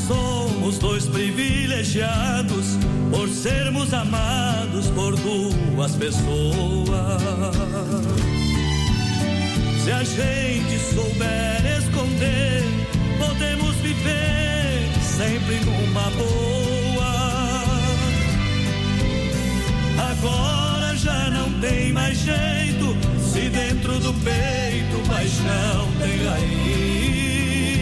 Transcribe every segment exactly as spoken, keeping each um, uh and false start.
somos dois privilegiados por sermos amados por duas pessoas. Se a gente souber esconder, podemos viver sempre numa boa. Agora já não tem mais jeito, se dentro do peito paixão tem raiz.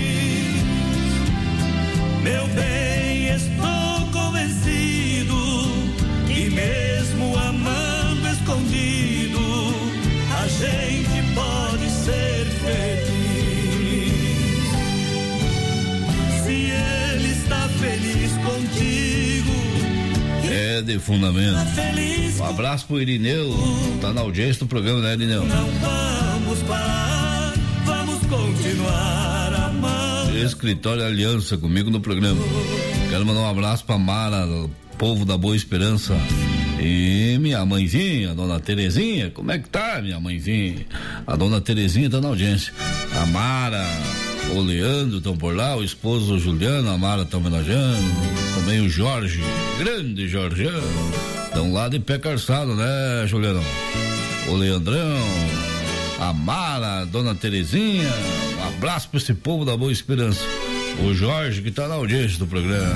Meu bem, estou convencido que mesmo amando escondido, a gente pode ser feliz. Se ele está feliz contigo, é de fundamento. Um abraço pro Irineu, tá na audiência do programa, né, Irineu? Não vamos parar, vamos continuar amando. Escritório Aliança comigo no programa. Quero mandar um abraço pra Mara, povo da Boa Esperança. E minha mãezinha, a dona Terezinha, como é que tá, minha mãezinha? A dona Terezinha tá na audiência. A Mara, o Leandro estão por lá, o esposo o Juliano, a Mara tá homenageando, também o Jorge, grande Jorgeão, estão lá de pé calçado, né, Juliano? O Leandrão, a Mara, a dona Terezinha, um abraço pra esse povo da Boa Esperança. O Jorge que tá na audiência do programa.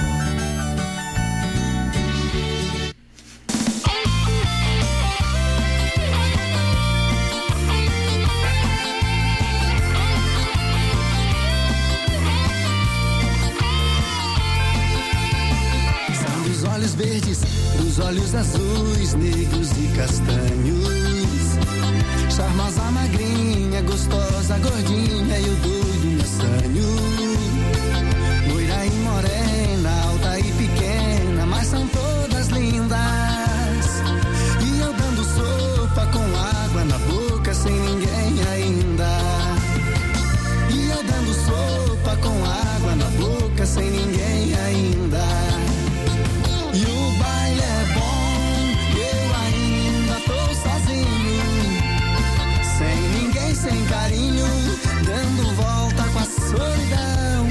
Verdes, dos olhos azuis, negros e castanhos. Charmosa, magrinha, gostosa, gordinha e o doido mesanho. Loira e morena, alta e pequena, mas são todas lindas. E eu dando sopa com água na boca sem ninguém ainda. E eu dando sopa com água na boca sem ninguém ainda. E o baile é bom, eu ainda tô sozinho, sem ninguém, sem carinho, dando volta com a solidão.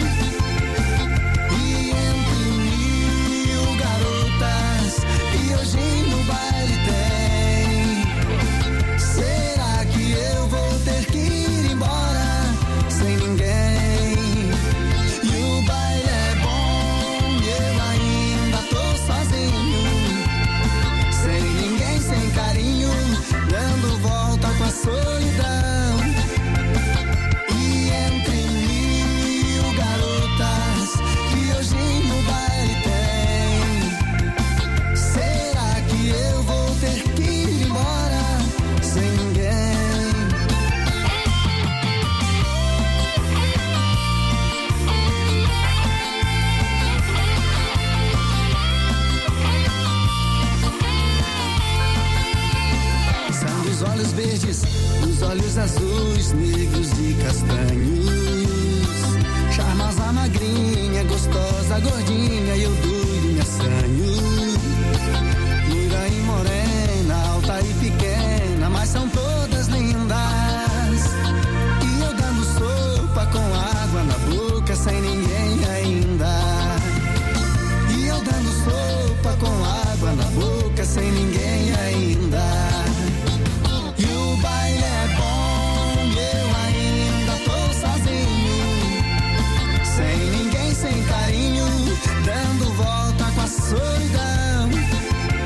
E entre mil garotas que hoje no baile tem, será que eu vou ter que ir embora sem ninguém? E o baile é bom, eu ainda tô sozinho, sem ninguém, sem carinho, dando volta com a solidão. E entre mil garotas que hoje no baile tem, será que eu vou ter que ir embora sem ninguém? São dos olhos verdes, dos olhos azuis, negros e castanhos. Charmosa, magrinha, gostosa, gordinha e eu doido me assanho. Loira e morena, alta e pequena, mas são todas lindas. E eu dando sopa com água na boca sem ninguém ainda. E eu dando sopa com água na boca sem ninguém ainda. E o baile é bom, eu ainda tô sozinho, sem ninguém, sem carinho, dando volta com a solidão.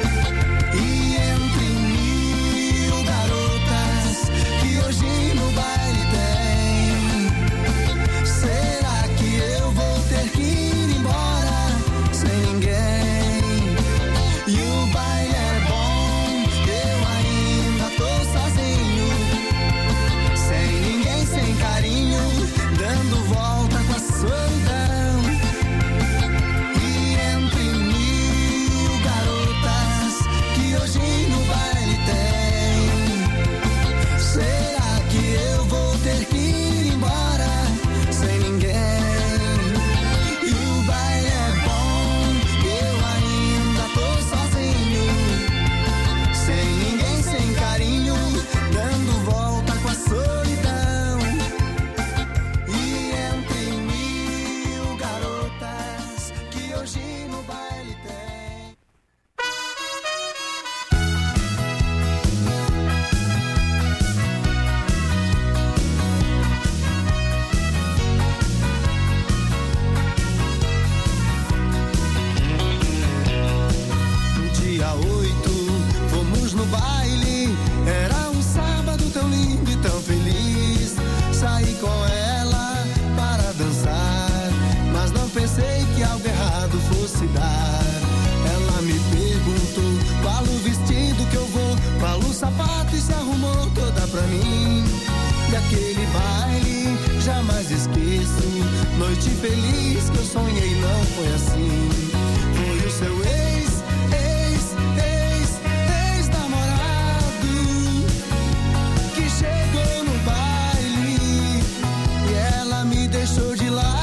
fosse dar. Ela me perguntou qual o vestido que eu vou, qual o sapato, e se arrumou toda pra mim. Daquele baile jamais esqueço, noite feliz que eu sonhei, não foi assim. Foi o seu ex, ex, ex, ex-namorado que chegou no baile e ela me deixou de lado.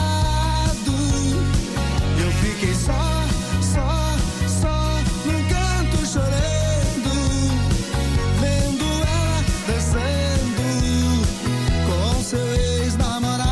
Eu fiquei só, só, só num canto chorando, vendo ela dançando com seu ex-namorado.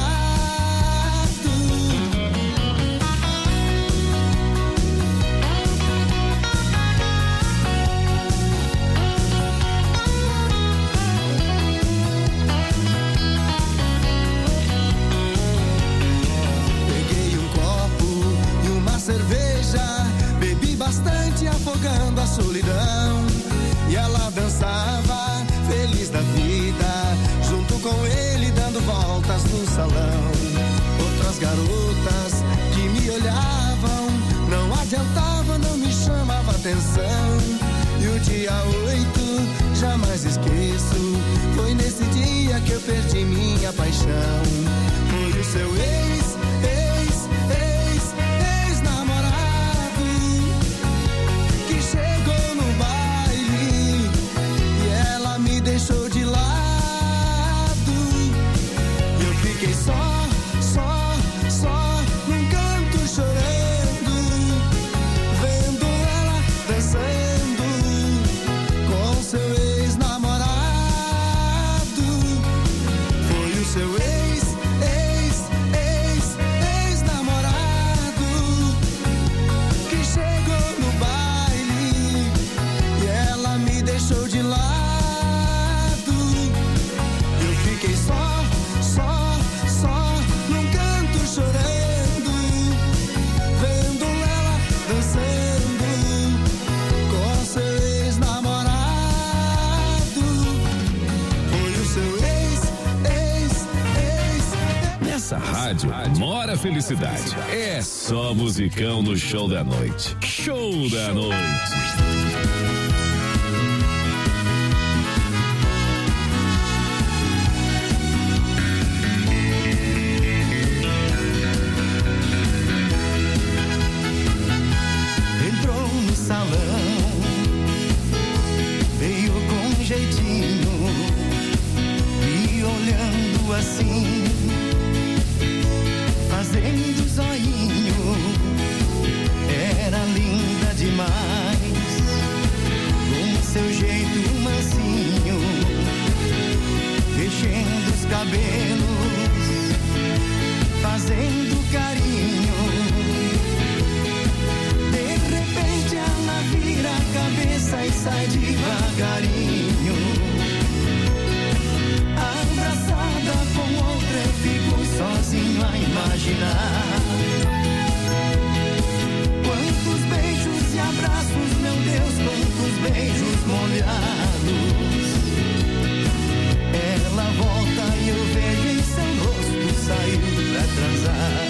Peguei um copo e uma cerveja, bebi bastante afogando a solidão. E ela dançava feliz da vida, junto com ele dando voltas no salão. Outras garotas que me olhavam, não adiantava, não me chamava atenção. E o dia oito, jamais esqueço, foi nesse dia que eu perdi minha paixão. Foi o seu ex, ex, ex, ex-namorado que chegou no baile e ela me deixou de lado. Eu fiquei só, só, só num canto chorando, vendo ela dançando com seu ex-namorado. Foi o seu ex, ex, ex, ex-namorado que chegou no baile e ela me deixou de lado. Eu fiquei só, só, só num canto chorando, vendo ela dançando com seu ex-namorado. Foi o seu ex, ex, ex. Nessa rádio mora a felicidade. É só musicão no show da noite. Show da noite. Entrou no salão, veio com jeitinho, me olhando assim, fazendo zoinho. Era linda demais, com seu jeito mansinho, mexendo os cabelos, fazendo carinho. De repente ela vira a cabeça e sai devagarinho. Abraçada com outra eu fico sozinho a imaginar. Quantos beijos e abraços, meu Deus, quantos beijos molhados. Ela volta e eu vejo em seu rosto, saiu pra transar.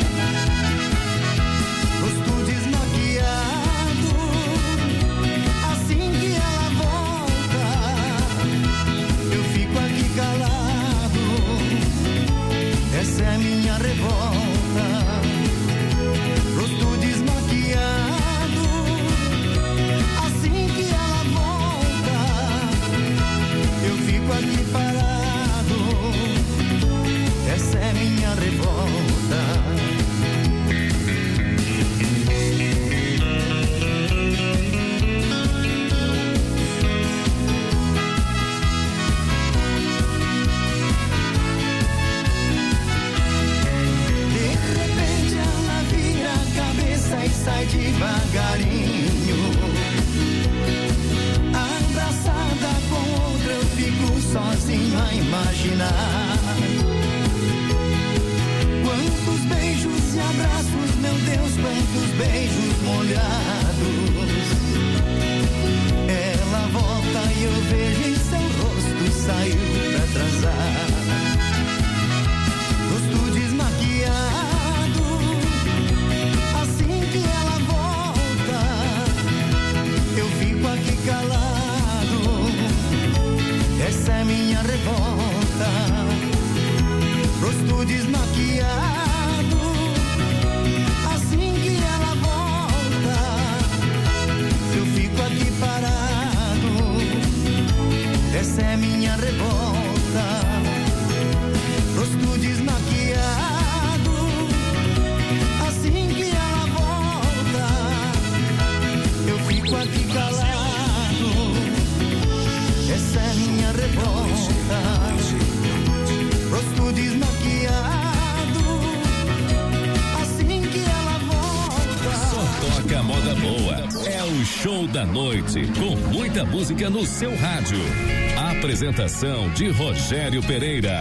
Rosto desmaquiado, assim que ela volta, eu fico aqui calado. Essa é a minha revolta. Rosto desmaquiado, assim que ela volta, eu fico aqui parado. Essa é minha revolta. E sai devagarinho. Abraçada com outra eu fico sozinho a imaginar. Quantos beijos e abraços, meu Deus, quantos beijos molhados. Ela volta e eu vejo em seu rosto, saiu pra transar. Rosto desmaquiado, assim que ela maquiado. Assim que ela volta, eu fico aqui parado. Essa é minha revolta. Rosto desmaquiado. Assim que ela volta, eu fico aqui calado. Essa é minha revolta. Rosto desmaquiado. Assim que ela volta. Só toca moda boa. É o show da noite, com muita música no seu rádio. A apresentação de Rogério Pereira.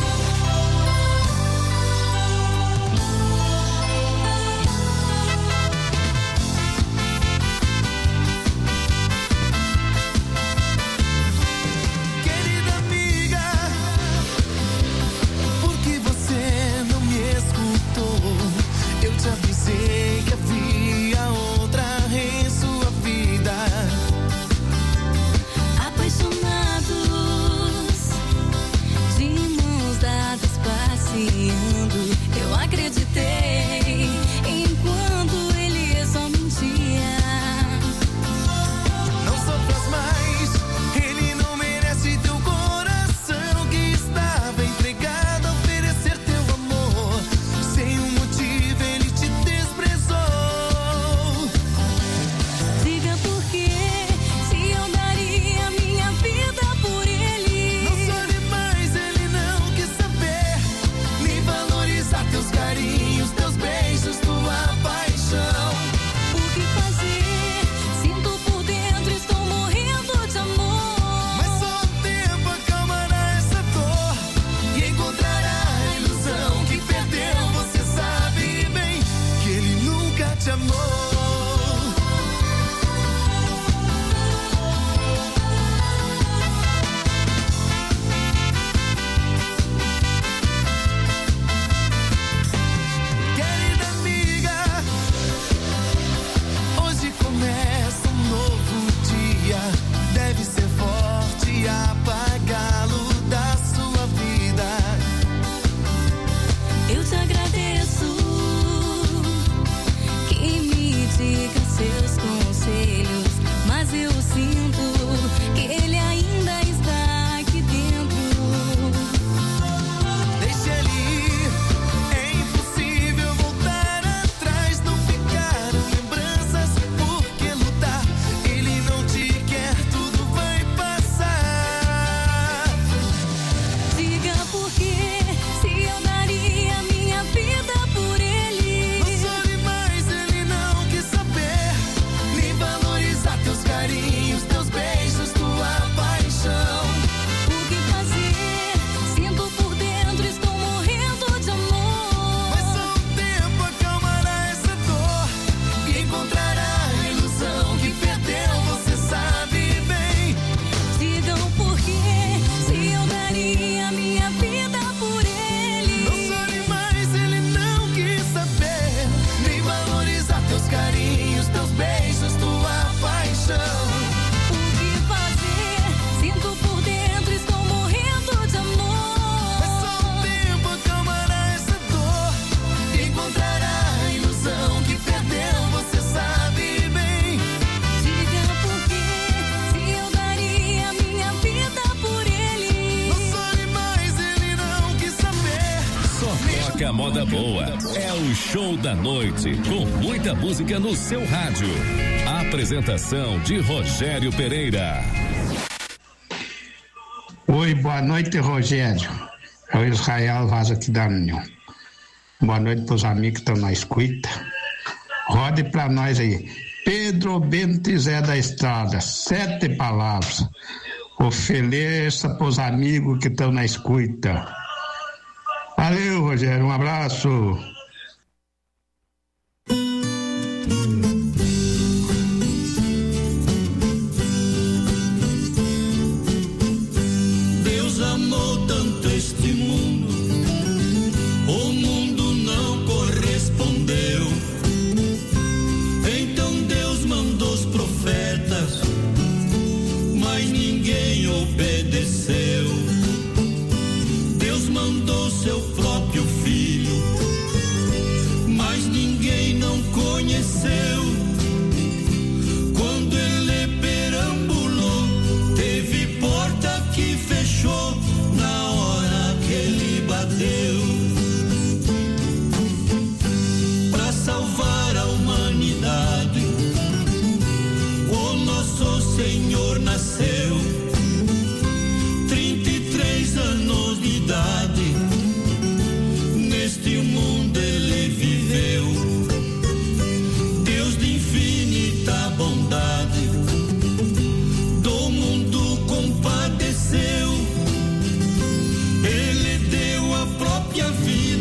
Eu acreditei enquanto ele só mentia. Não sofras mais, ele não merece teu coração que estava entregado a oferecer teu amor. Sem um motivo ele te desprezou. Diga por quê, se eu daria minha vida por ele. Não chore mais, ele não quis saber, nem valorizar teus carinhos, teus beijos, tua paixão. O que fazer? Sinto por dentro, estou morrendo de amor. Mas só o tempo acalmará essa dor e encontrará a ilusão que perdeu. Você sabe bem que ele nunca te amou. Querida amiga, hoje começa um novo dia. Deve ser forte e apagá-lo da sua vida. Eu te agradeço que me diga seus conselhos, mas eu sinto que ele ainda está aqui dentro. Deixa ele ir, é impossível voltar atrás. Não ficaram lembranças por que lutar. Ele não te quer, tudo vai passar. Diga por quê, se eu daria minha vida por ele. Não chore mais, ele não quis saber, nem valorizar teus carinhos, teus beijos, tua paixão. O que fazer? Sinto por dentro, estou morrendo de amor. Mas só o tempo acalmará essa dor e encontrará a ilusão que perdeu. Você sabe bem. Digam por quê, se eu daria minha vida por ele. Não chore mais, ele não quis saber, nem valorizar teus carinhos, teus beijos, tua paixão. O que fazer? Sinto por dentro, estou morrendo de amor. Mas só o tempo acalmará essa dor e encontrará a ilusão que perdeu. Você sabe bem. Diga por quê, se eu daria minha vida por ele. Não chore mais, ele não quis saber. Só toca moda boa. É o show da noite, com muita música no seu rádio. A apresentação de Rogério Pereira. Oi, boa noite, Rogério. É o Israel Vaz aqui da União. Boa noite para os amigos que estão na escuta. Rode para nós aí. Pedro Bento e Zé da Estrada, sete palavras. Ofereça para os amigos que estão na escuta. Valeu, Rogério, um abraço. Deus amou tanto este mundo, o mundo não correspondeu. Então Deus mandou os profetas, mas ninguém obedeceu. Deus mandou seu próprio filho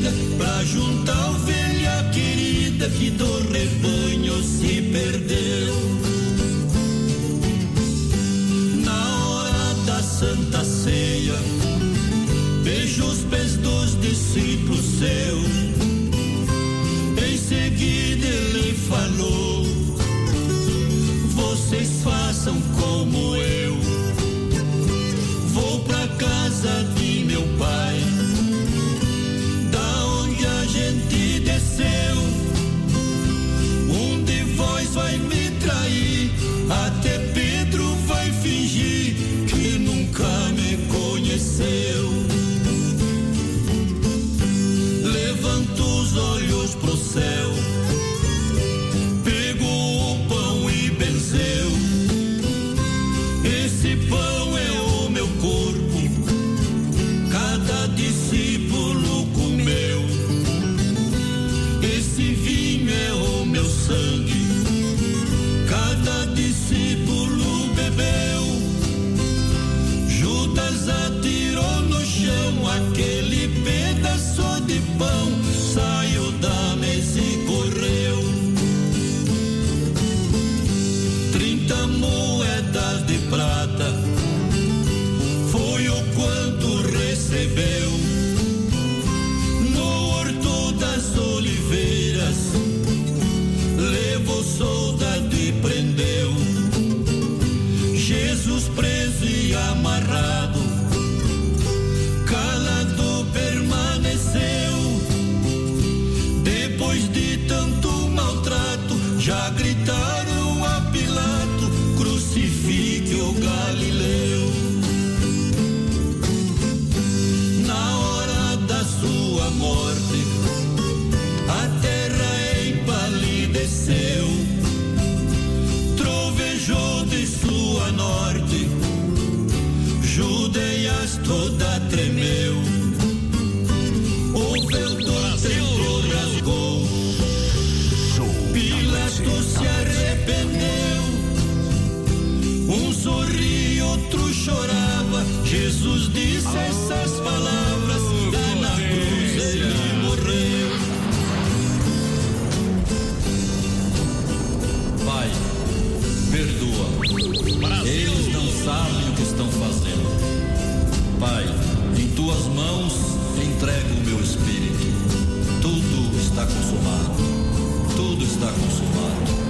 vida pra juntar ovelha querida que do rebanho se perdeu. Na hora da Santa Ceia, beijo os pés dos discípulos seus. Em seguida ele falou: vocês façam como eu. Vou pra casa de meu pai, da onde a gente desceu. Um de vós vai me trair, até Pedro vai fingir que nunca me conheceu. Levanta os olhos pro céu, pegou o pão e benzeu. Esse pão é o meu corpo, cada discípulo comeu. Esse vinho é o meu sangue, cada discípulo bebeu. Judas atirou no chão aquele pedaço de pão, saiu da mesa e correu. Trinta moedas de prata foi o quanto recebeu. No horto das oliveiras levou soldado e prendeu. Jesus preso e amarrado, calado permaneceu. Depois de tanto maltrato, já gritaram a Pilato: crucifique o Galileu. Na hora da sua morte, a terra empalideceu, trovejou de sul a norte, Judeias toda tremeu. O véu do templo rasgou, Pilato se arrependeu. Um sorria, outro chorava. Jesus disse essas palavras, e na cruz ele morreu. Pai, perdoa, eles não sabem o que estão fazendo. Pai, em tuas mãos entrego o meu espírito. Tudo está consumado, tudo está consumado.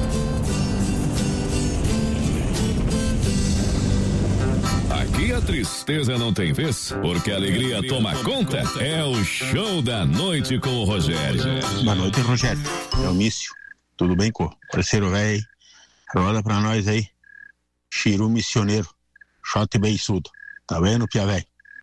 Aqui a tristeza não tem vez, porque a alegria toma conta. É o Show da Noite com o Rogério. Boa noite, Rogério. É o Mício. Tudo bem, co? Parceiro velho. Roda pra nós aí. Chiru missioneiro. Shot beiçudo. Tá vendo, pia velho?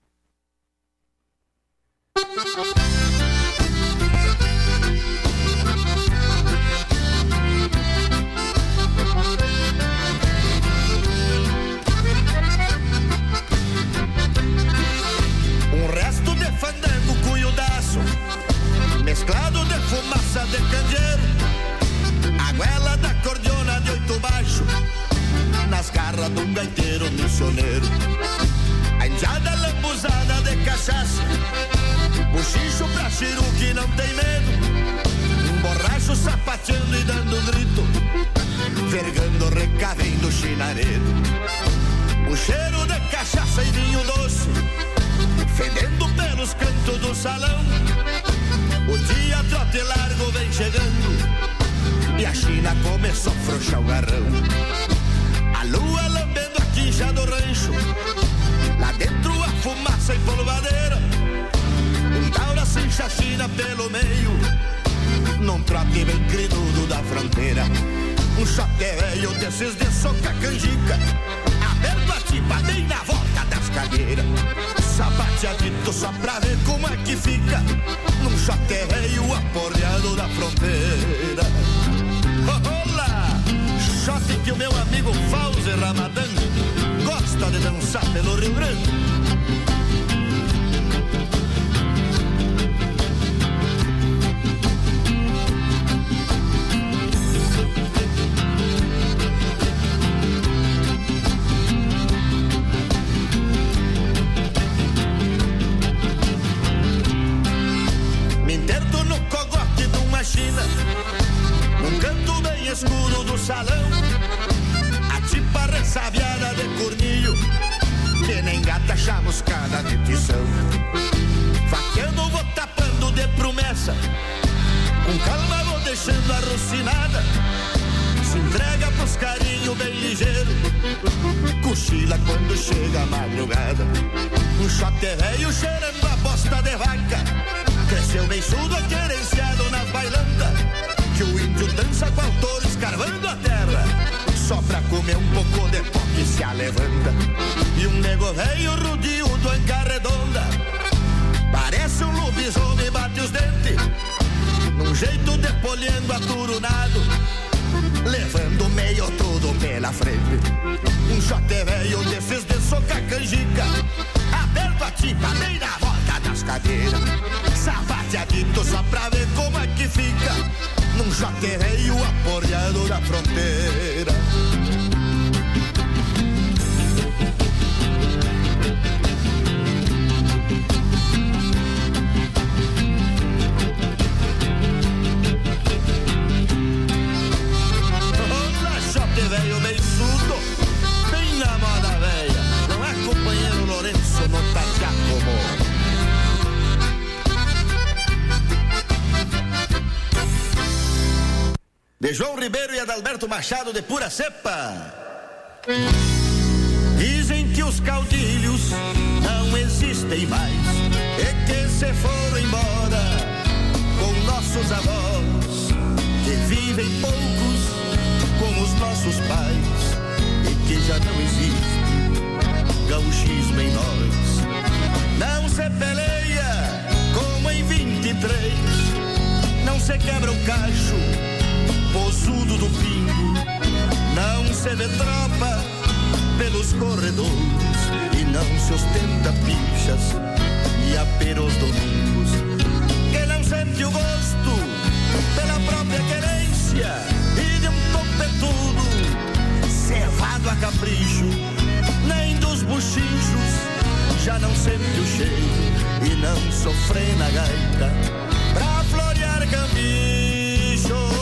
Mesclado de fumaça de candeeiro, a goela da cordiona de oito baixo, nas garras de um gaiteiro missioneiro. A indiada lambuzada de cachaça, bochicho pra chiru que não tem medo, um borracho sapateando e dando grito, vergando recavendo chinaredo. O cheiro de cachaça e vinho doce, fedendo pelos cantos do salão. O dia trote largo vem chegando e a China começou a frouxar o garrão. A lua lambendo a quincha do rancho, lá dentro a fumaça e polvadeira. Um taura sem chacina pelo meio, num trote bem crinudo da fronteira. Um chote velho desses de soca canjica, aberto a tipa bem na volta das cadeiras. Sapateadito só pra ver como é que fica, num chote velho aporreado da fronteira. Olá! Chote que o meu amigo Fauzi Ramadã gosta de dançar pelo Rio Grande. Me faxina, num canto bem escuro do salão, a tipa ressabiada de cornilho, que nem gata chamuscada de tição. Faqueando vou tapando de promessa, com calma vou deixando a rocinada, se entrega pros carinhos bem ligeiro, cochila quando chega a madrugada. Um chote velho cheirando a bosta de vaca, cresceu beiçudo querenciado nas bailandas, que o índio dança com o touro escarvando a terra, só pra comer um pouco de pó que se alevanta. E um nego velho rudio do anca redonda, parece um lobisomem, bate os dentes, num jeito de poliendo aturunado, levando meio todo pela frente. Um chote velho desses de soca canjica, aberto a tipa bem na volta das cadeiras, sapateadito só pra ver como é que fica, num chote velho aporreado da fronteira. Velho beiçudo, bem na moda velha, não é companheiro Lourenço, não tá Giacomo. De João Ribeiro e Adalberto Machado de pura cepa. Dizem que os caudilhos não existem mais e que se foram embora com nossos avós, que vivem poucos como os nossos pais, e que já não existe gauchismo em nós. Não se peleia como em vinte e três, não se quebra o cacho posudo do pingo, não se vê tropa pelos corredores, e não se ostenta pichas e aperos domingos. Quem não sente o gosto pela própria querência e de um topetudo cevado a capricho, nem dos buchinchos já não sente o cheiro, e não sofre na gaita pra florear cambichos.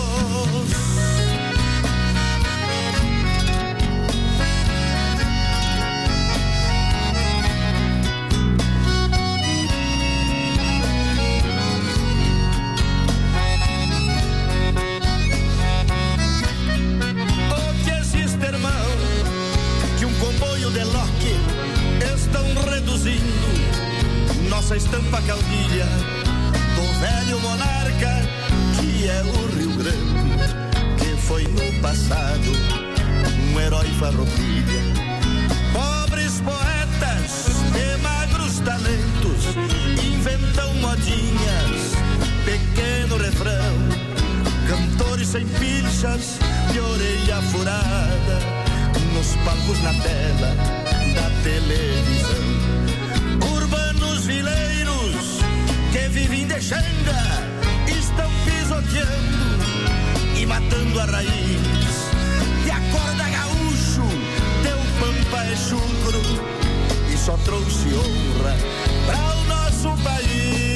De Loque estão reduzindo nossa estampa caudilha do velho monarca que é o Rio Grande, que foi no passado um herói farroupilha. Pobres poetas e magros talentos inventam modinhas, pequeno refrão, cantores sem pilchas de orelha furada nos palcos na tela da televisão. Urbanos vileiros que vivem de xanga estão pisoteando e matando a raiz. E acorda gaúcho, teu pampa é chucro e só trouxe honra para o nosso país.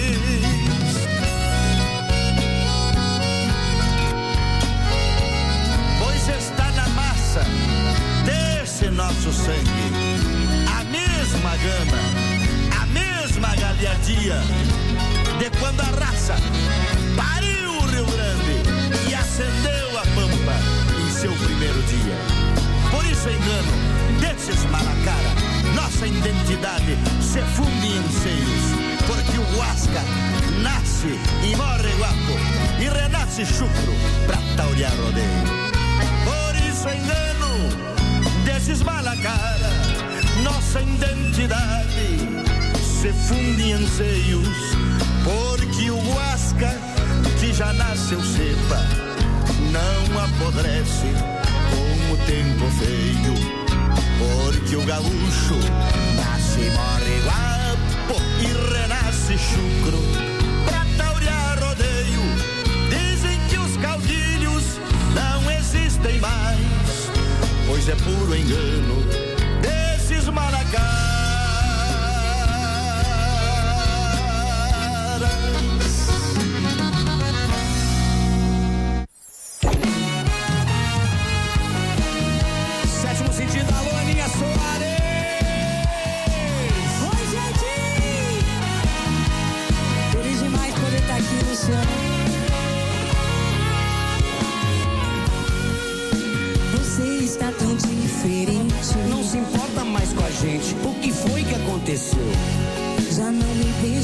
Pois está na massa desse nosso sangue a mesma gana, a mesma galhardia de quando a raça pariu o Rio Grande e acendeu a pampa em seu primeiro dia. Por isso engano desses malacara, nossa identidade se funde em anseios, porque o Huasca nasce e morre guapo e renasce chucro pra taurear rodeio. Por isso engano desses malacara, nossa identidade se funde em anseios, porque o Huasca que já nasceu cepa não apodrece com o tempo feio, porque o gaúcho nasce e morre guapo e renasce chucro pra taurear rodeio. Dizem que os caudilhos não existem mais, pois é puro engano desses malacaras.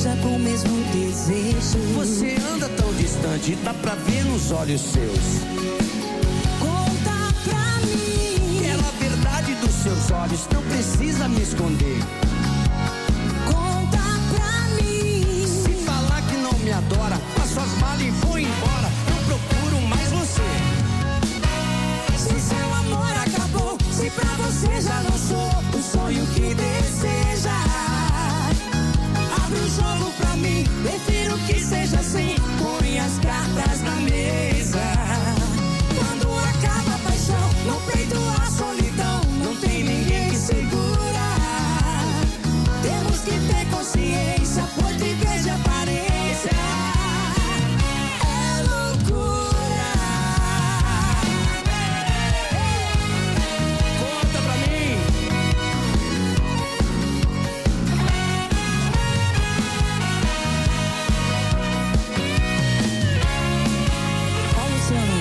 beija com o mesmo desejo. Você anda tão distante, dá pra ver nos olhos seus. Conta pra mim. Quero a verdade dos seus olhos, não precisa me esconder. Conta pra mim. Se falar que não me adora, faço as malas e vou embora. Não procuro mais você. Se seu amor acabou, se pra você já não sou o sonho que deseja, abre o jogo pra mim, prefiro que seja assim. Põe as cartas na mesa. Quando acaba a paixão, no peito a solidão, não tem ninguém que segura. Temos que ter consciência, pois viver de aparência é loucura. Conta pra mim. Ó, Luciano,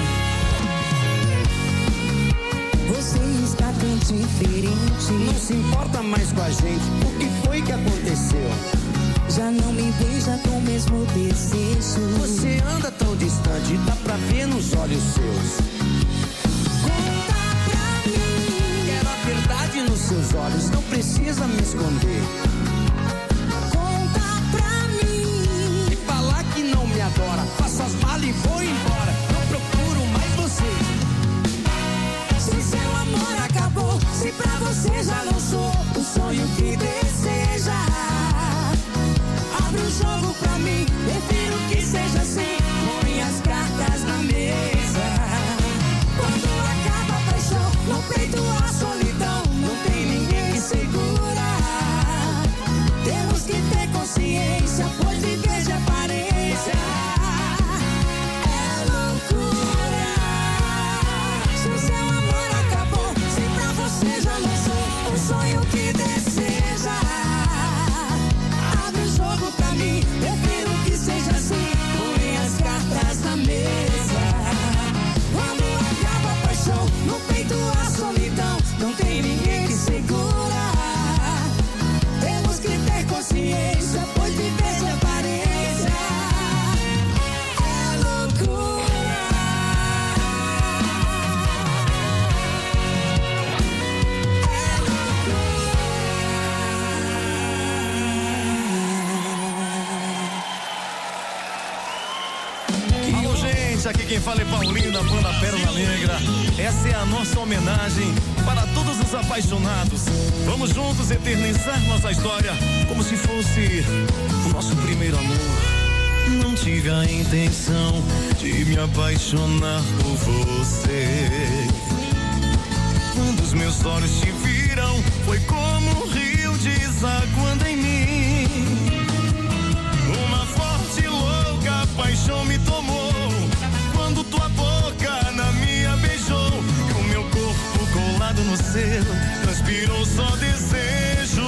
você está tão diferente. Não se importa mais com a gente, o que foi que aconteceu? Já não me beija com o mesmo desejo. Você anda tão distante, dá pra ver nos olhos seus. Conta pra mim. Quero a verdade nos seus olhos, não precisa me esconder. Conta pra mim. E falar que não me adora, faço as malas e vou embora. Não procuro mais você. Se seu amor acabou, se pra você já não sou o sonho que deseja, abre o jogo pra mim, prefiro que seja assim. Põe as cartas na mesa. Quando acaba a paixão, no peito a solidão, não tem ninguém que segura. Temos que ter consciência, pois viver de aparência é loucura. Se o seu amor acabou, se pra você já não sou o sonho que deseja, abre o jogo pra mim, prefiro que seja assim. Põe as cartas na mesa. Quando acaba a paixão, no peito a solidão, não tem ninguém que segura. Temos que ter consciência, pois viver de aparência é loucura. Alô, gente, aqui quem fala é Paulinho da banda Pérola Negra. Essa é a nossa homenagem para todos os apaixonados. Vamos juntos eternizar nossa história como se fosse o nosso primeiro amor. Não tive a intenção de me apaixonar por você. Quando os meus olhos te viram, foi como um rio desaguando em mim. Uma forte e louca paixão me tomou quando tua boca na minha beijou. E o meu corpo colado no seu transpirou só desejo.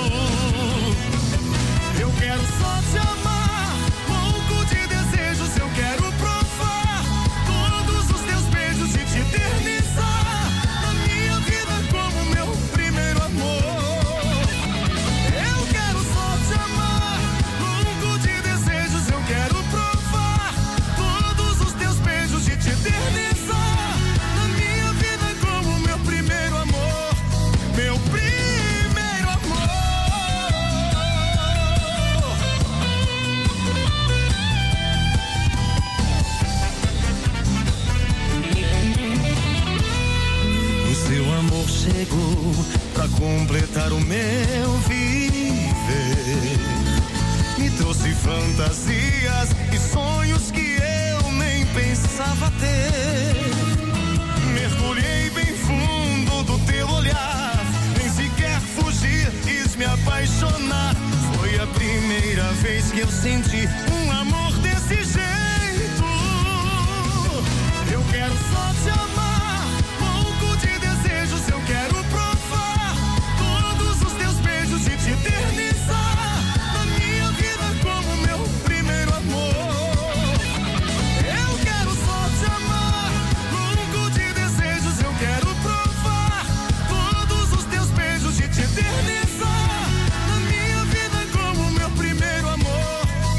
Eu quero só te amar, louco de desejos. Eu quero provar todos os teus beijos e te eternizar na minha vida como meu primeiro amor. Eu quero só te amar, louco de desejos. Eu quero provar todos os teus beijos e te eternizar na minha vida como meu primeiro amor. Meu primeiro amor. O seu amor chegou pra completar o meu viver. Me trouxe fantasias e sonhos que eu nem pensava ter. Mergulhei bem fundo do teu olhar, nem sequer fugir, quis me apaixonar. Foi a primeira vez que eu senti um amor desse jeito. Eu quero só te amar, louco de desejos. Eu quero provar todos os teus beijos e te eternizar na minha vida como meu primeiro amor. Eu quero só te amar, louco de desejos. Eu quero provar todos os teus beijos e te eternizar na minha vida como meu primeiro amor.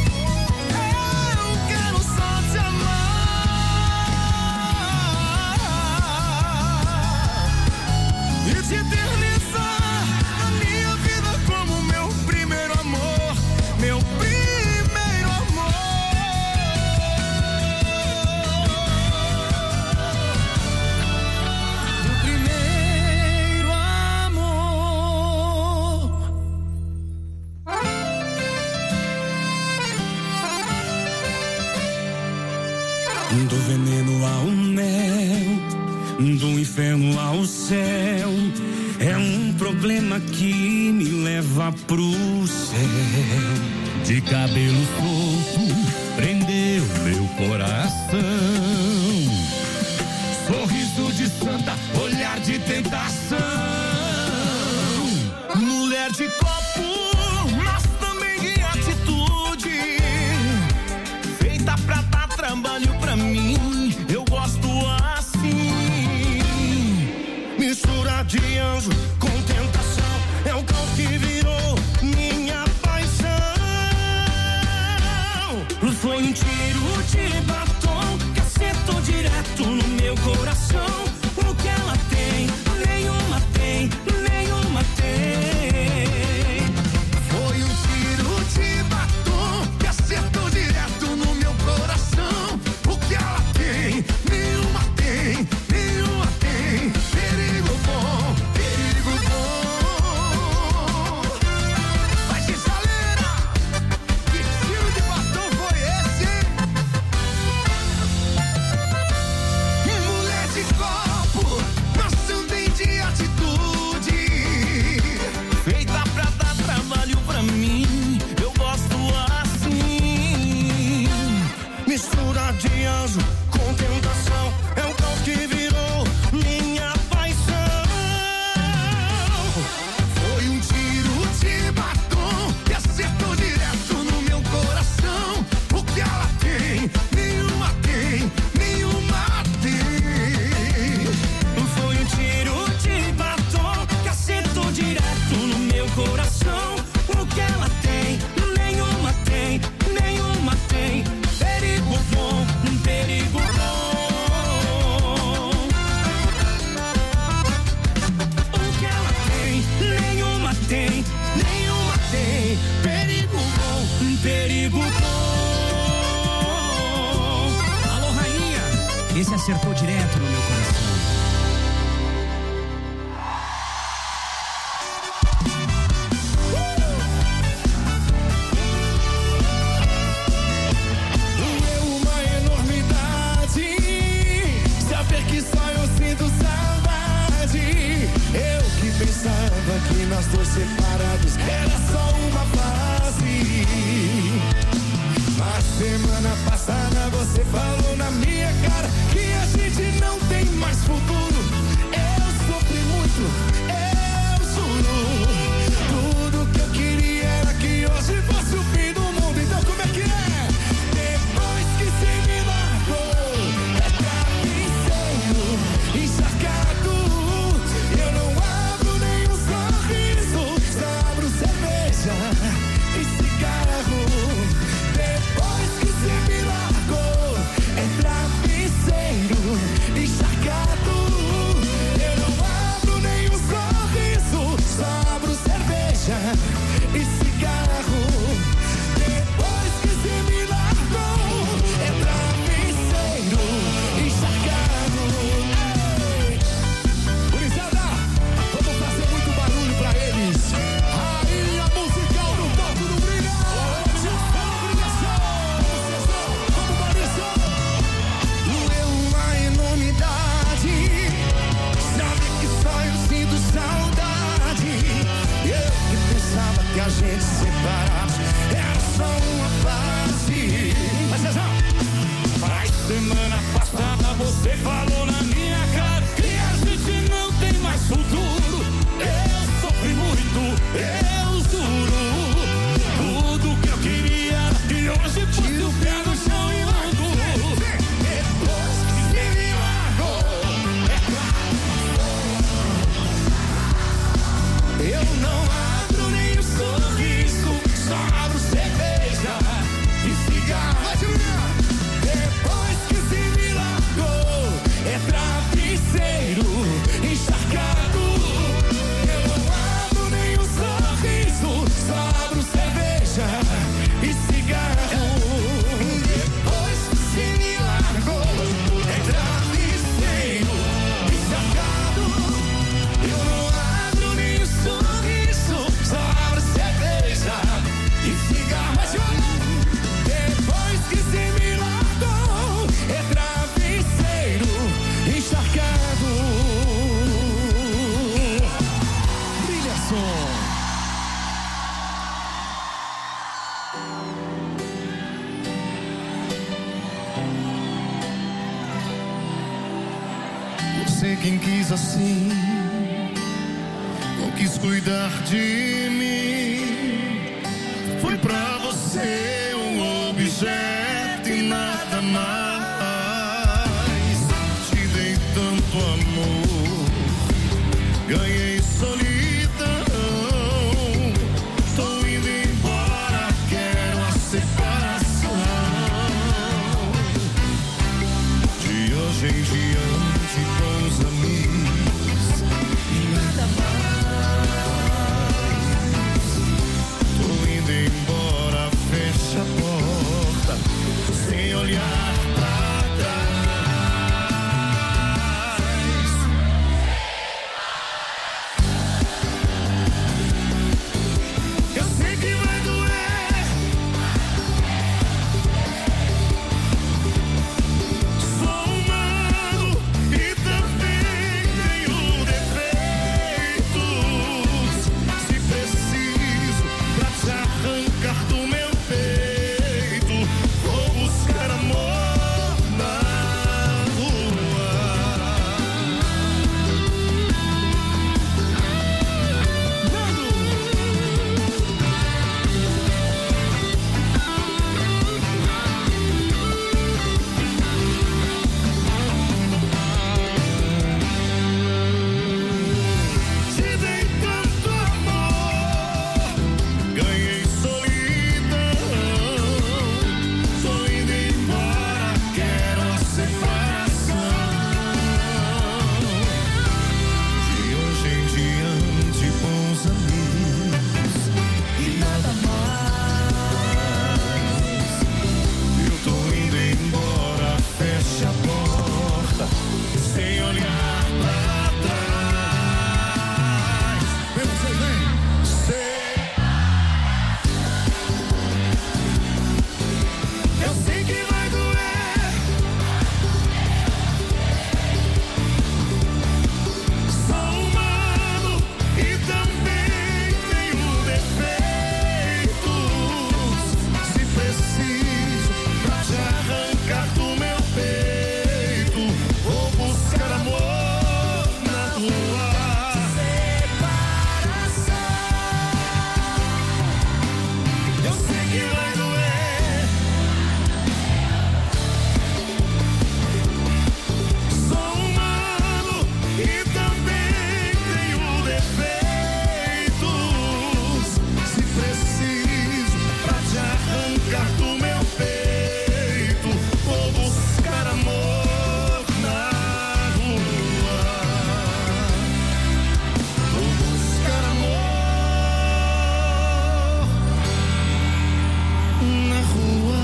Do veneno ao mel, do inferno ao céu, é um problema que me leva pro céu. De cabelo solto, prendeu meu coração. Sorriso de santa, olhar de tentação. Mulher de copo, mas também de atitude, feita pra dar trabalho pra mim, eu gosto assim. Mistura de anjo com tentação, é o caos que virou minha paixão. Foi um tiro de batom que acertou direto no meu coração. O que ela tem, nenhuma tem, nenhuma tem. Foi um tiro de batom que acertou direto no meu coração. O que ela tem, nenhuma tem, nenhuma tem. Perigo bom, perigo bom. Vai de chaleira, que tiro de batom foi esse? Mulher de copo, mas também de atitude, feita pra dar trabalho pra mim, eu gosto assim. Mistura de anjo com tentação, é o caos que virou minha paixão. Foi um tiro de batom que acertou direto no meu coração. O que ela tem, nenhuma tem, nenhuma tem. Foi um tiro de batom que acertou direto no meu coração. O que ela tem, nenhuma tem, nenhuma tem. Perigo bom, perigo bom. O que ela tem, nenhuma tem, nenhuma tem. Perigo bom, perigo bom. Alô, rainha, esse acertou direto no meu coração. Doeu uma enormidade, saber que só eu sinto saudade. Eu que pensava que nós dois separados era só uma fase. Mas semana passada você falou na minha cara que a gente não tem mais futuro. Eu sofri muito, eu juro. Tudo que eu queria era que hoje fosse o fim do mundo. Então como é que é? Depois que você me largou, é travesseiro encharcado. Eu não abro nenhum sorriso, só abro cerveja e cigarro. Depois que você me largou, você quem quis assim, não quis cuidar de mim. Fui pra você um objeto e nada mais. Te dei tanto amor, ganhei solidão. Tô indo embora, quero a separação. De hoje em diante com os amigos e nada mais. Tô indo embora, fecha a porta sem olhar pra trás. Eu sei que vai doer, sou humano e também tenho defeitos. Se preciso pra te arrancar do meu peito, vou buscar amor na rua. Te dei tanto amor, ganhei solidão. Tô indo embora, quero a separação. De hoje em diante bons amigos e nada mais. Eu tô indo embora, fecha a porta sem olhar pra trás. Vem você, vem. Sei. Eu sei que vai doer, sou humano e também tenho defeitos. Se preciso pra te arrancar do meu peito, vou buscar amor na rua. Eu sei que vai doer, sou humano e também tenho defeitos. Se preciso pra te arrancar do meu peito, vou buscar amor na rua. Vou buscar amor na rua.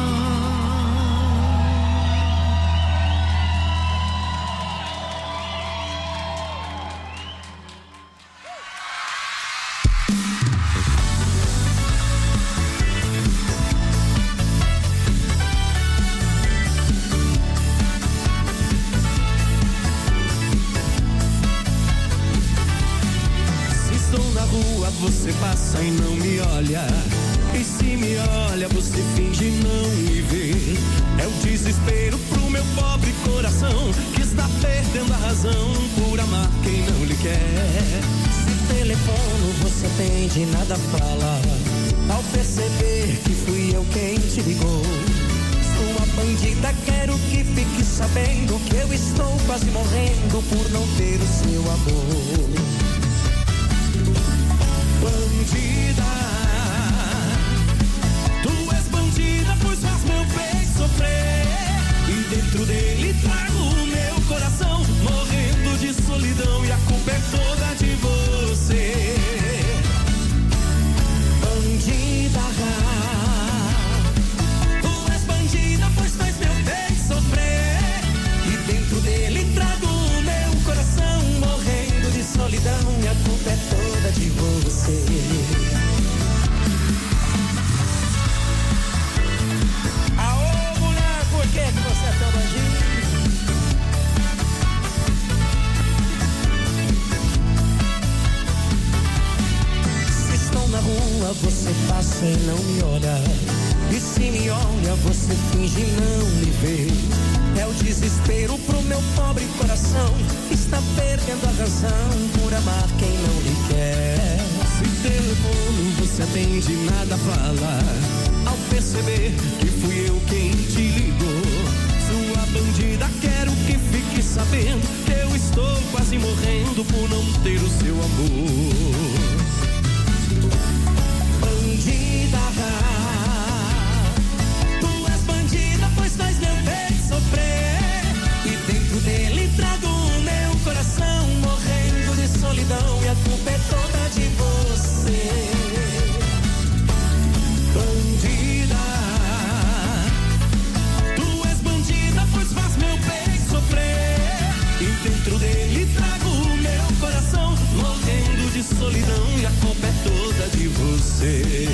Se estou na rua, você passa e não me olha. E se me olha, você finge não me ver. É o desespero pro meu pobre coração, que está perdendo a razão por amar quem não lhe quer. Se telefono, você atende, nada fala. Ao perceber que fui eu quem te ligou. Sou uma bandida, quero que fique sabendo que eu estou quase morrendo por não ter o seu amor. Bandida, tu és bandida, pois faz meu peito sofrer. E dentro dele trago o meu coração, morrendo de solidão, e a culpa é toda de você. Bandida, tu és bandida, pois faz meu peito sofrer. E dentro dele trago o meu coração, morrendo de solidão, e a culpa é toda de você. Aô, mulher, por que que você é tão bandida? Se estou na rua, você passa e não me olha. E se me olha, você finge não me ver. É o desespero pro meu pobre coração, que está perdendo a razão por amar quem não lhe quer. Se telefono você atende e nada fala, ao perceber que fui eu quem te ligou. Sua bandida, quero que fique sabendo que eu estou quase morrendo por não ter o seu amor. Bandida, tu és bandida, pois faz meu peito sofrer. E dentro dele trago o meu coração morrendo de solidão, e a culpa é toda de você. Bandida, tu és bandida, pois faz meu peito sofrer. E dentro dele trago o meu coração morrendo de solidão, e a culpa é toda de você.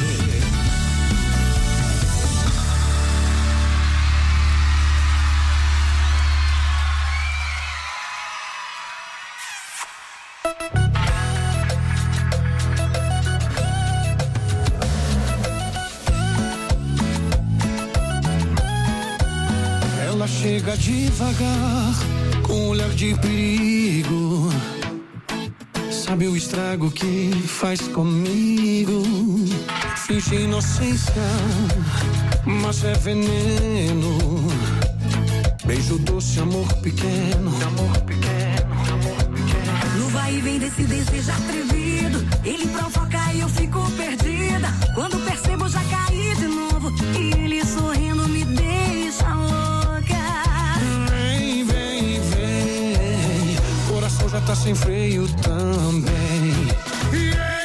Ela chega devagar, com um olhar de perigo. Sabe o estrago que faz comigo? Finge inocência, mas é veneno. Beijo doce, amor pequeno. Amor pequeno, amor pequeno. No vai e vem desse desejo atrevido, ele provoca e eu fico perdida. Quando percebo já caí de novo, e ele sorrindo me deixa louca. Vem, vem, vem, coração já tá sem freio também. Yeah,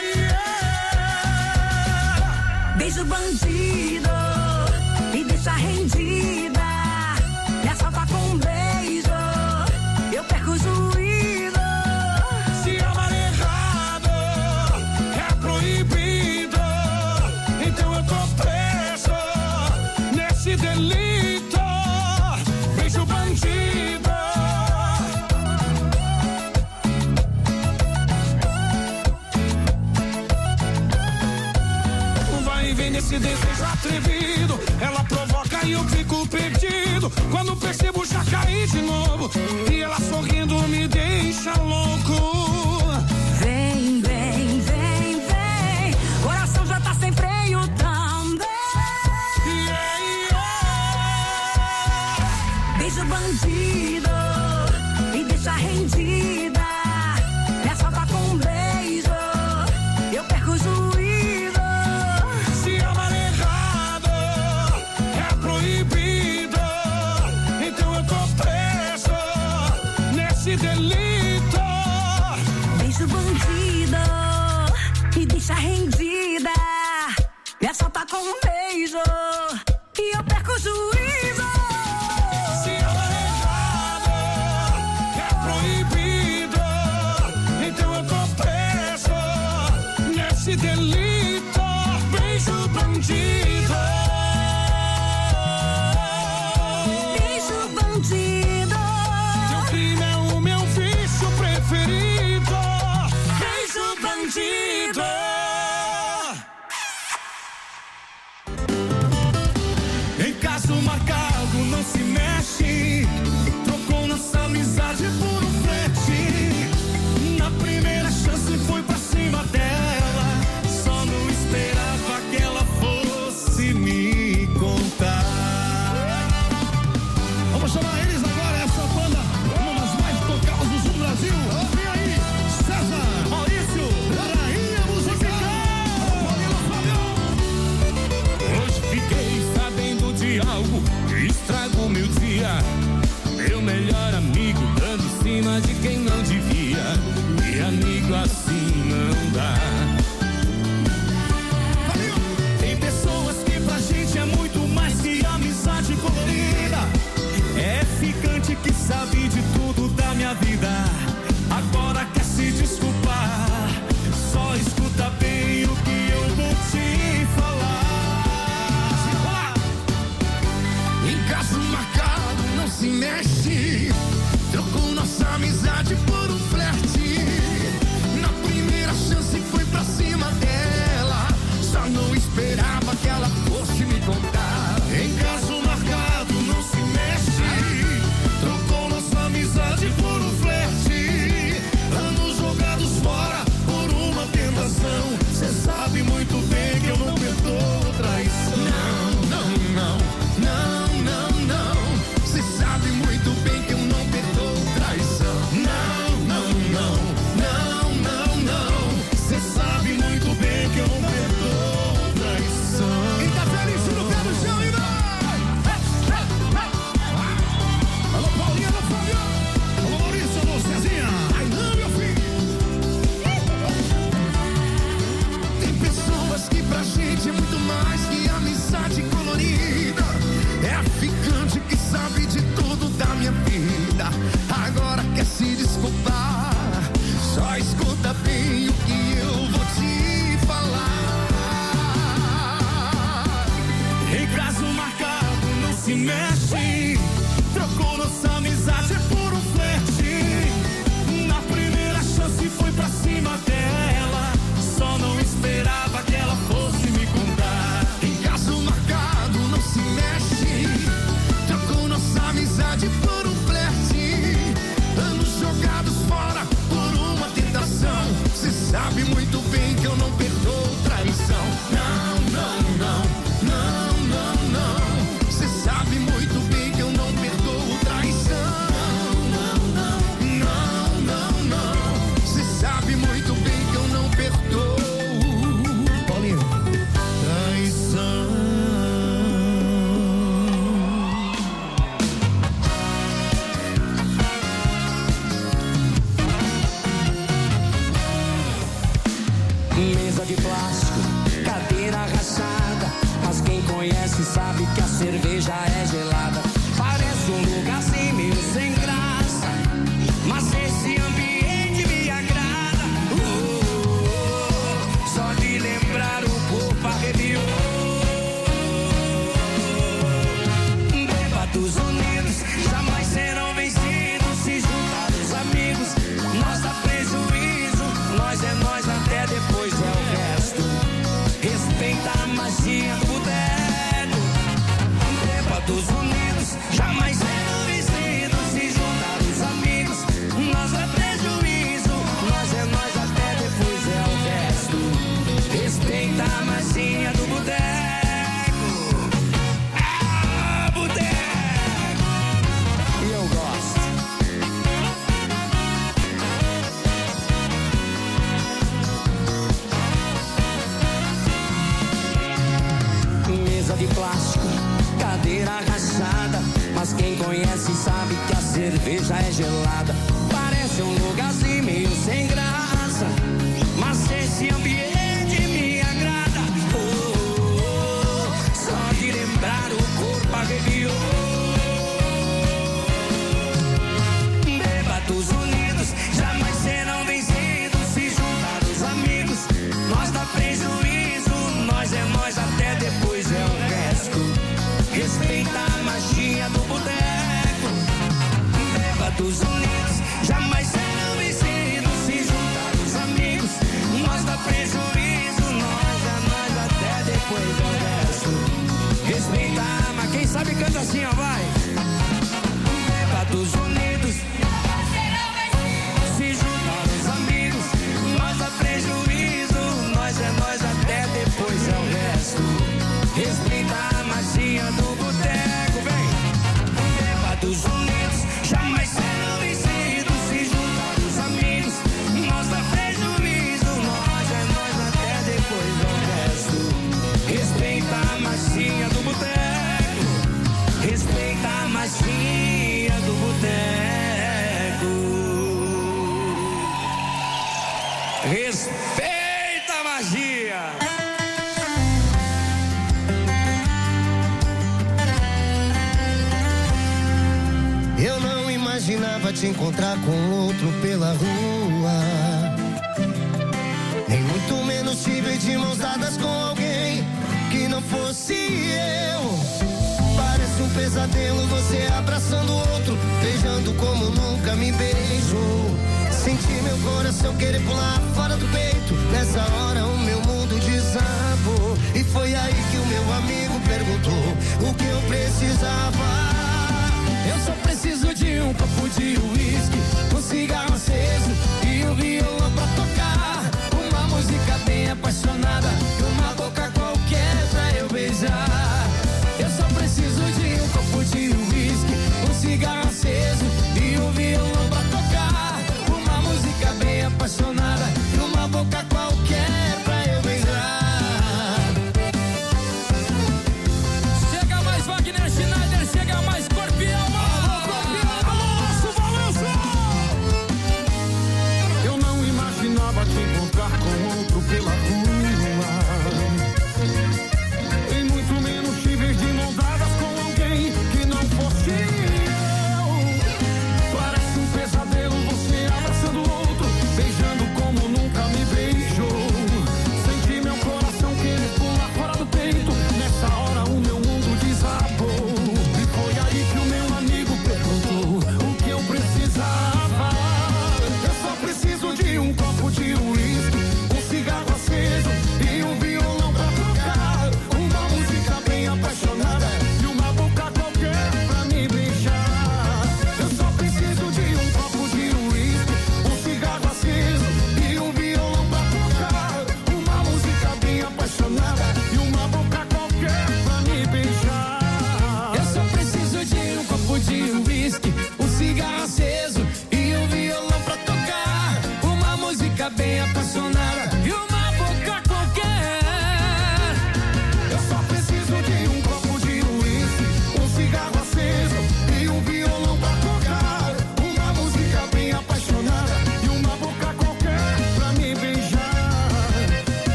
yeah. Beijo bandido, me deixa rendida. Me assalta com um beijo, eu perco o juízo. Se amar errado é proibido, então eu tô preso nesse delito. Beijo bandido. Vai e vem nesse desejo atrevido, ela provoca e eu fico perdido. Quando percebo já caí de novo, e ela sorrindo me deixa louco. Vem, vem, vem, vem, coração já tá sem freio também. Yeah, yeah. Beijo bandido, me deixa rendida. Me assalta com um beijo, eu perco o juízo. Se amar errado é proibido, então eu tô preso nesse delito. Beijo bandido, me deixa rendida. Me assalta com um beijo, e eu perco o juízo. Se amar errado é proibido, então eu tô preso nesse delito. Beijo bandido. Beijo bandido, Teu crime é o meu vício preferido. Beijo bandido. Em caso marcado não se mexe, trocou nossa amizade por um flerte. Na primeira chance foi pra cima dela, só não esperava que ela fosse me contar. Vamos chamar eles agora, essa banda, uma das mais tocadas do Brasil. Vem aí, César, Maurício, Rainha Musical. Hoje fiquei sabendo de algo que estraga o meu dia. conhece sabe que a cerveja é gelada. Parece um lugarzinho meio sem graça, mas esse ambiente me agrada. Oh, oh, oh, só de lembrar o corpo arrepiou. Bêbados unidos jamais serão vencidos. Se juntar os amigos, nós dá prejuízo. Nós é nós até depois é o resto. Respeita a magia do boteco. Bêbados unidos jamais serão vencidos. Se juntar os amigos, nós dá prejuízo. Nós é nós até depois é o resto. Respeita a magia do boteco. Ah, boteco! E eu gosto. Mesa de plástico, cadeira rachada, mas quem conhece sabe que a cerveja é gelada. Parece um lugarzinho meio sem graça, mas esse ambiente me agrada. Oh, oh, oh, só de lembrar o corpo arrepiou. Bêbados unidos jamais serão vencidos. Se juntar os amigos, nós dá prejuízo. Nós é nós até depois é o resto. Respeita a magia do boteco. Bêbados unidos jamais serão vencidos. Se juntar os amigos, nós dá prejuízo. Nós é nós até depois é o resto. Respeita a mas quem sabe canta assim, ó, vai. Bêbados unidos se juntar os amigos, nós dá prejuízo. Nós é nós até depois é o resto. Respeita a magia do boteco, vem. Bêbados unidos jamais serão vencidos. Se juntar os amigos, nós dá prejuízo. Nós é nós até depois é o resto. Respeita a magia do boteco. Respeita a magia do boteco. Respeita a magia. Eu não imaginava te encontrar com outro pela rua, nem muito menos te ver de mãos dadas com alguém que não fosse eu. Parece um pesadelo você abraçando outro, beijando como nunca me beijou. Senti meu coração querer pular fora do peito. Nessa hora o meu mundo desabou. E foi aí que o meu amigo perguntou o que eu precisava. Eu só preciso de um copo de uísque, um cigarro aceso e um violão pra tocar. Uma música bem apaixonada e uma boca qualquer pra eu beijar. Eu só preciso de um copo de uísque, um cigarro aceso e um violão pra tocar. Uma música bem apaixonada e uma boca qualquer pra eu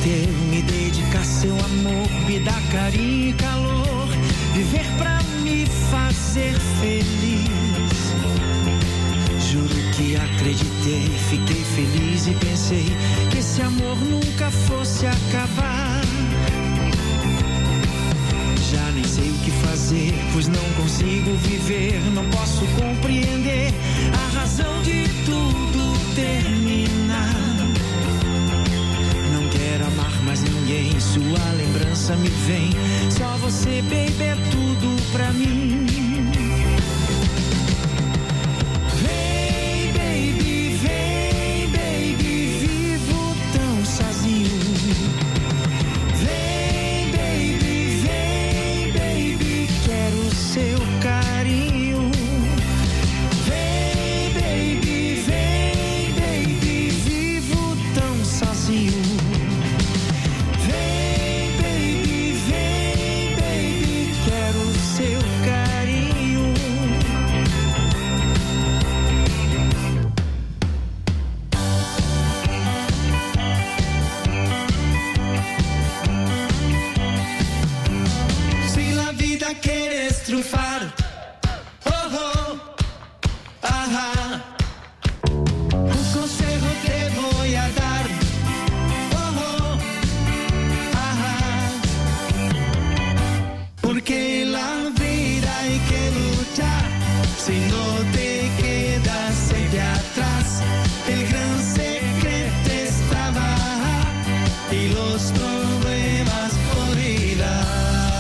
prometeu me dedicar seu amor, me dar carinho e calor, viver pra me fazer feliz. Juro que acreditei, fiquei feliz e pensei que esse amor nunca fosse acabar. Já nem sei o que fazer, pois não consigo viver, não posso compreender a razão de tudo terminar. Não quero amar mais ninguém, sua lembrança me vem, só você, baby, é tudo pra mim. Vem, baby, vem, baby, vivo tão sozinho. Vem, baby, vem, baby, quero seu carinho. Vem, baby, vem, baby, vivo tão sozinho. Vem, baby, vem, baby, quero seu carinho. Si la vida quieres triunfar, oh, oh, ajá, un consejo te voy a dar, oh, oh, ajá, porque en la vida hay que luchar, si no te quedas siempre atrás, el gran secreto es trabajar y los problemas olvidar.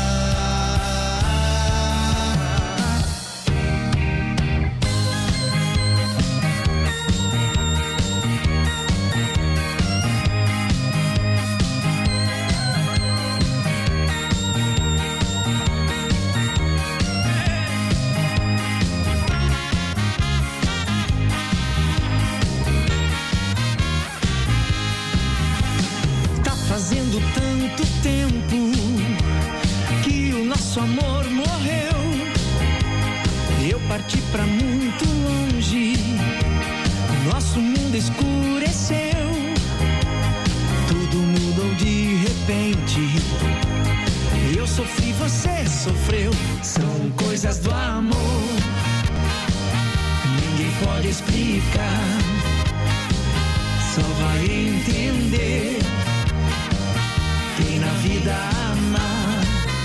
Tá fazendo tanto tempo que o nosso amor morreu. Eu parti pra muito longe, nosso mundo escureceu. Tudo mudou de repente. Eu sofri, você sofreu. São coisas do amor, ninguém pode explicar. Só vai entender quem na vida ama.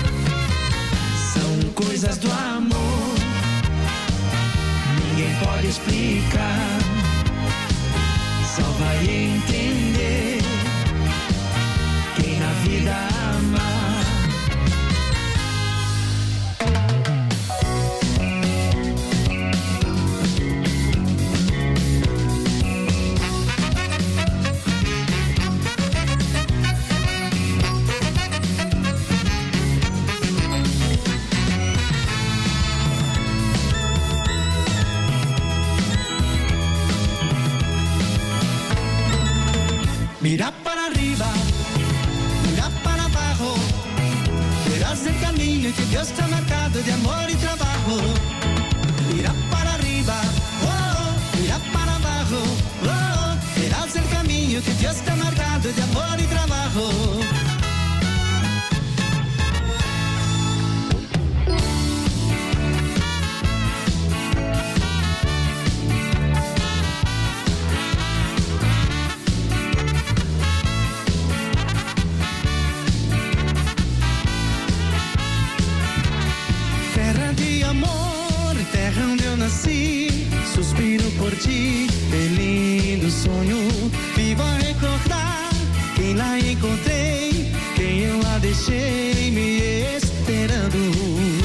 São coisas do amor, ninguém pode explicar. Só vai entender quem na vida ama. Mira para arriba, mira para abajo, verás el camino que Dios te ha marcado de amor y trabajo. Mira para arriba, oh, oh, mira para abajo, oh, oh, verás el camino que Dios te ha marcado de amor y trabajo. Terra de amor, terra onde eu nasci, suspiro por ti, é lindo sonho. Vivo a recordar quem lá encontrei, quem eu lá deixei me esperando.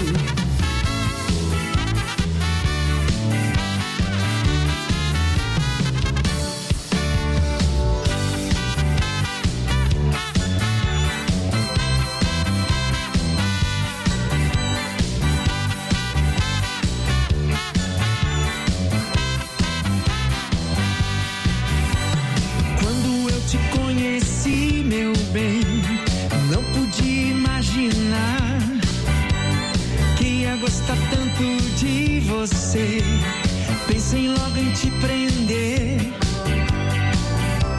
Quando eu te conheci, meu bem, não pude imaginar que ia gostar tanto de você. Pensei logo em te prender